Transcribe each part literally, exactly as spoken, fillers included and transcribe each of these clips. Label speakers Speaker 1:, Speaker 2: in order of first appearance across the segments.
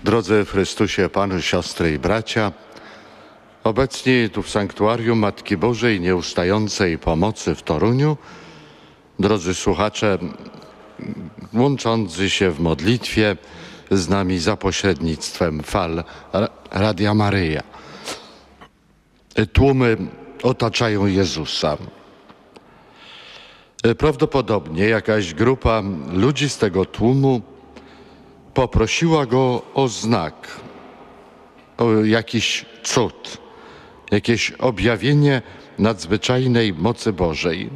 Speaker 1: Drodzy w Chrystusie Panu, siostry i bracia, obecni tu w Sanktuarium Matki Bożej Nieustającej Pomocy w Toruniu, drodzy słuchacze, łączący się w modlitwie z nami za pośrednictwem fal Radia Maryja. Tłumy otaczają Jezusa. Prawdopodobnie jakaś grupa ludzi z tego tłumu poprosiła go o znak, o jakiś cud, jakieś objawienie nadzwyczajnej mocy Bożej.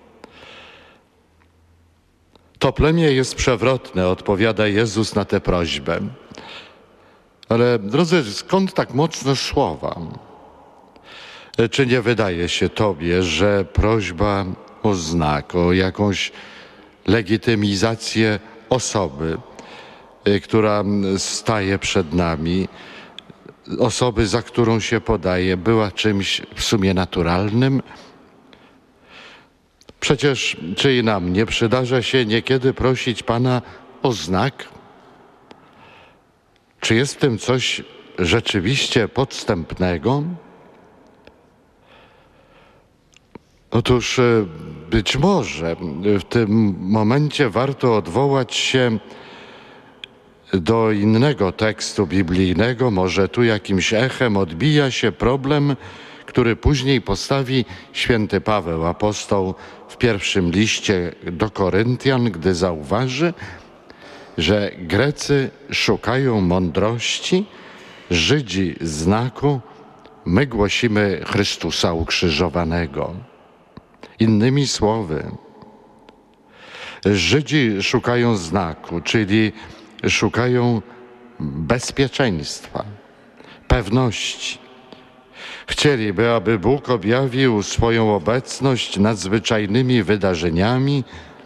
Speaker 1: To plemię jest przewrotne, odpowiada Jezus na tę prośbę. Ale drodzy, skąd tak mocne słowa? Czy nie wydaje się Tobie, że prośba o znak, o jakąś legitymizację osoby, która staje przed nami, osoby, za którą się podaje, była czymś w sumie naturalnym? Przecież czy i nam nie przydarza się niekiedy prosić Pana o znak? Czy jest w tym coś rzeczywiście podstępnego? Otóż być może w tym momencie warto odwołać się do innego tekstu biblijnego. Może tu jakimś echem odbija się problem, który później postawi święty Paweł apostoł w pierwszym liście do Koryntian, gdy zauważy, że Grecy szukają mądrości, Żydzi znaku, my głosimy Chrystusa ukrzyżowanego. Innymi słowy, Żydzi szukają znaku, czyli szukają bezpieczeństwa, pewności. Chcieliby, aby Bóg objawił swoją obecność nadzwyczajnymi wydarzeniami,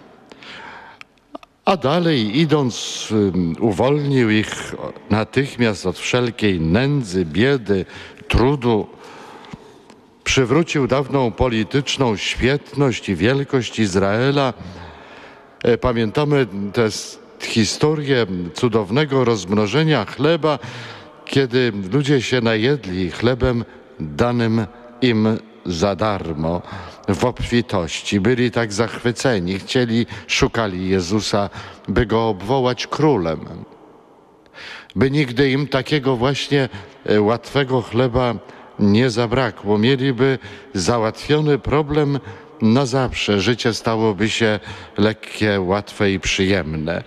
Speaker 1: a dalej idąc uwolnił ich natychmiast od wszelkiej nędzy, biedy, trudu. Przywrócił dawną polityczną świetność i wielkość Izraela. Pamiętamy tę historię cudownego rozmnożenia chleba, kiedy ludzie się najedli chlebem danym im za darmo, w obfitości. Byli tak zachwyceni, chcieli, szukali Jezusa, by Go obwołać królem. By nigdy im takiego właśnie łatwego chleba nie zabrakło. Mieliby załatwiony problem na zawsze. Życie stałoby się lekkie, łatwe i przyjemne.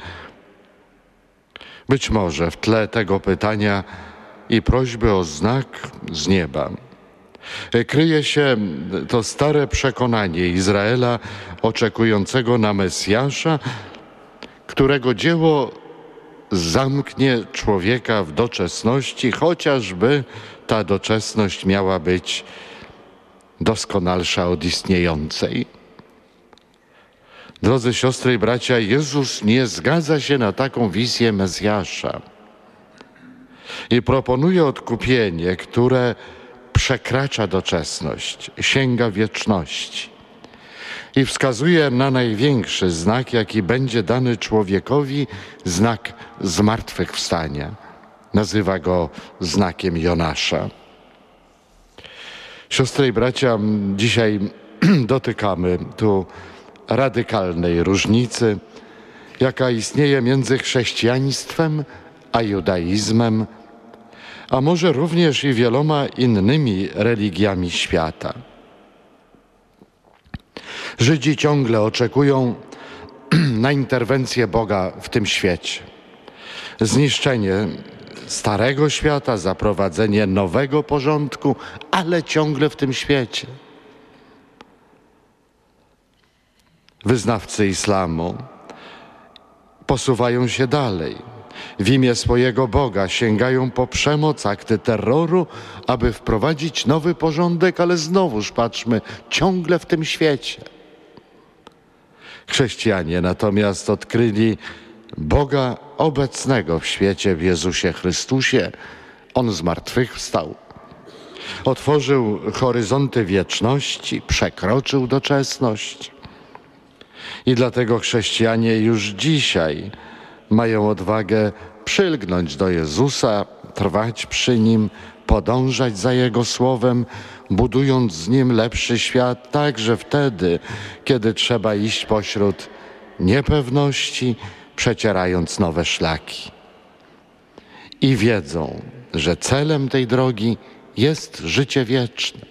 Speaker 1: Być może w tle tego pytania i prośby o znak z nieba kryje się to stare przekonanie Izraela oczekującego na Mesjasza, którego dzieło zamknie człowieka w doczesności, chociażby ta doczesność miała być doskonalsza od istniejącej. Drodzy siostry i bracia, Jezus nie zgadza się na taką wizję Mesjasza i proponuje odkupienie, które przekracza doczesność, sięga wieczności i wskazuje na największy znak, jaki będzie dany człowiekowi, znak zmartwychwstania. Nazywa go znakiem Jonasza. Siostry i bracia, dzisiaj dotykamy tu radykalnej różnicy, jaka istnieje między chrześcijaństwem a judaizmem, a może również i wieloma innymi religiami świata. Żydzi ciągle oczekują na interwencję Boga w tym świecie. Zniszczenie starego świata, zaprowadzenie nowego porządku, ale ciągle w tym świecie. Wyznawcy islamu posuwają się dalej. W imię swojego Boga sięgają po przemoc, akty terroru, aby wprowadzić nowy porządek, ale znowuż patrzmy, ciągle w tym świecie. Chrześcijanie natomiast odkryli Boga obecnego w świecie, w Jezusie Chrystusie. On zmartwychwstał. Otworzył horyzonty wieczności, przekroczył doczesność. I dlatego chrześcijanie już dzisiaj mają odwagę przylgnąć do Jezusa, trwać przy Nim, podążać za Jego Słowem, budując z Nim lepszy świat, także wtedy, kiedy trzeba iść pośród niepewności, przecierając nowe szlaki. I wiedzą, że celem tej drogi jest życie wieczne.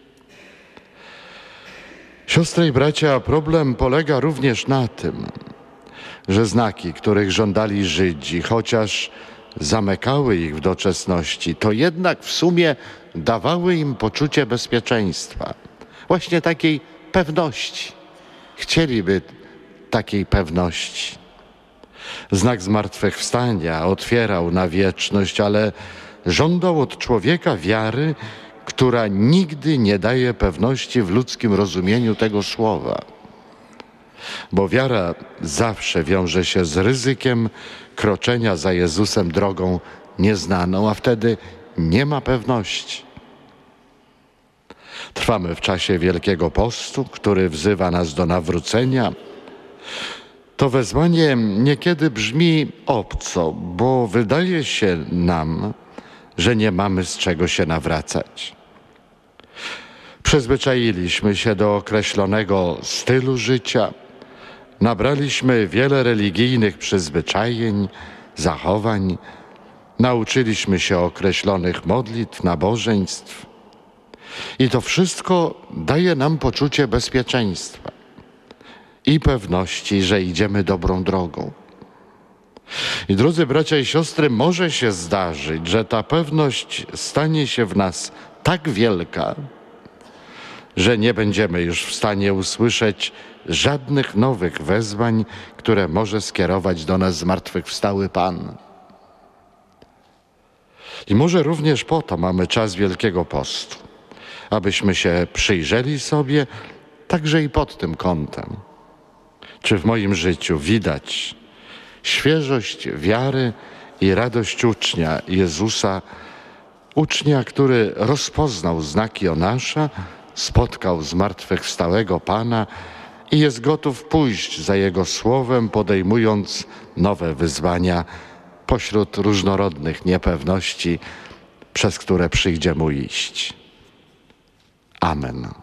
Speaker 1: Siostry i bracia, problem polega również na tym, że znaki, których żądali Żydzi, chociaż zamykały ich w doczesności, to jednak w sumie dawały im poczucie bezpieczeństwa. Właśnie takiej pewności. Chcieliby takiej pewności. Znak zmartwychwstania otwierał na wieczność, ale żądał od człowieka wiary, która nigdy nie daje pewności w ludzkim rozumieniu tego słowa. Bo wiara zawsze wiąże się z ryzykiem kroczenia za Jezusem drogą nieznaną, a wtedy nie ma pewności. Trwamy w czasie Wielkiego Postu, który wzywa nas do nawrócenia. To wezwanie niekiedy brzmi obco, bo wydaje się nam, że nie mamy z czego się nawracać. Przyzwyczailiśmy się do określonego stylu życia, nabraliśmy wiele religijnych przyzwyczajeń, zachowań, nauczyliśmy się określonych modlitw, nabożeństw i to wszystko daje nam poczucie bezpieczeństwa i pewności, że idziemy dobrą drogą. I drodzy bracia i siostry, może się zdarzyć, że ta pewność stanie się w nas tak wielka, że nie będziemy już w stanie usłyszeć żadnych nowych wezwań, które może skierować do nas zmartwychwstały Pan. I może również po to mamy czas Wielkiego Postu, abyśmy się przyjrzeli sobie także i pod tym kątem. Czy w moim życiu widać świeżość wiary i radość ucznia Jezusa, ucznia, który rozpoznał znaki Jonasza, spotkał zmartwychwstałego Pana i jest gotów pójść za Jego słowem, podejmując nowe wyzwania pośród różnorodnych niepewności, przez które przyjdzie Mu iść. Amen.